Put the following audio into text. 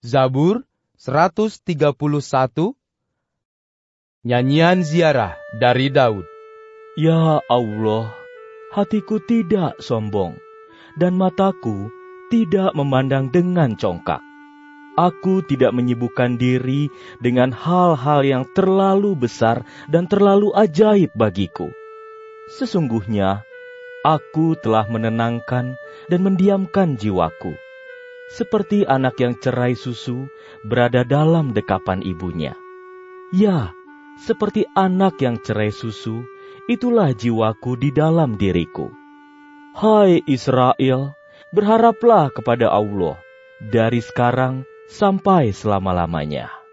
Zabur 131, Nyanyian Ziarah dari Daud. Ya Allah, hatiku tidak sombong, dan mataku tidak memandang dengan congkak. Aku tidak menyibukkan diri dengan hal-hal yang terlalu besar dan terlalu ajaib bagiku. Sesungguhnya, aku telah menenangkan dan mendiamkan jiwaku, seperti anak yang cerai susu berada dalam dekapan ibunya. Ya, seperti anak yang cerai susu, itulah jiwaku di dalam diriku. Hai Israel, berharaplah kepada Allah dari sekarang sampai selama-lamanya.